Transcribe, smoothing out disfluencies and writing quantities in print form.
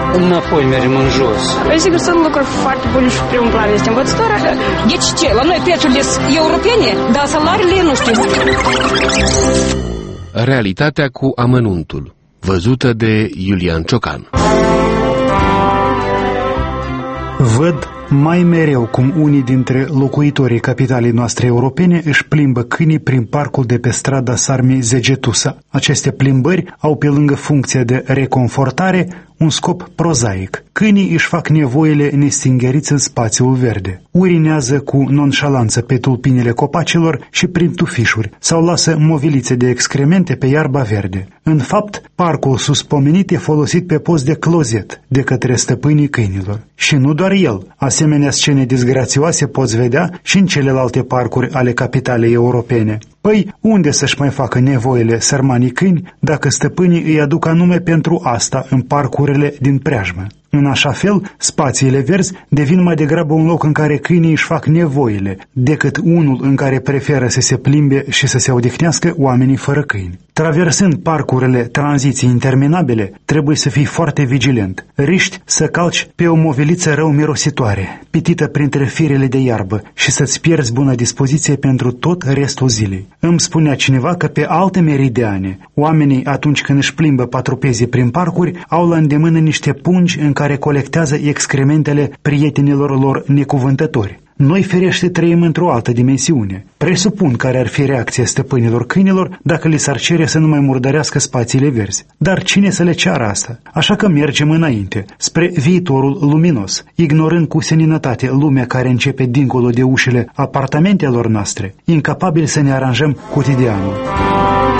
înapoi mergem în jos. Sigur, sunt lucruri foarte bune și primul plan este învățătoarea. Deci ce? La noi prețurile sunt europene, dar salariile nu știu. Realitatea cu amănuntul, văzută de Iulian Ciocan. Văd mai mereu cum unii dintre locuitorii capitalei noastre europene își plimbă câinii prin parcul de pe strada Sarmii Zegetusa. Aceste plimbări au, pe lângă funcția de reconfortare, un scop prozaic. Câinii își fac nevoile nestingheriți în spațiul verde. Urinează cu nonșalanță pe tulpinile copacilor și prin tufișuri sau lasă movilițe de excremente pe iarba verde. În fapt, parcul suspomenit e folosit pe post de clozet de către stăpânii câinilor. Și nu doar el. Asemenea scene disgrațioase poți vedea și în celelalte parcuri ale capitalei europene. Păi, unde să-și mai facă nevoile sărmanii câini dacă stăpânii îi aduc anume pentru asta în parcurile din preajmă? În așa fel, spațiile verzi devin mai degrabă un loc în care câinii își fac nevoile, decât unul în care preferă să se plimbe și să se odihnească oamenii fără câini. Traversând parcurile tranziții interminabile, trebuie să fii foarte vigilent. Riști să calci pe o moviliță rău mirositoare, pitită printre firele de iarbă și să-ți pierzi bună dispoziție pentru tot restul zilei. Îmi spunea cineva că pe alte meridiane, oamenii atunci când își plimbă patropezii prin parcuri, au la îndemână niște pungi în care colectează excrementele prietenilor lor necuvântători. Noi, ferește, trăim într-o altă dimensiune. Presupun care ar fi reacția stăpânilor câinilor dacă li s-ar cere să nu mai murdărească spațiile verzi. Dar cine să le ceară asta? Așa că mergem înainte, spre viitorul luminos, ignorând cu seninătate lumea care începe dincolo de ușile apartamentelor noastre, incapabili să ne aranjăm cotidianul.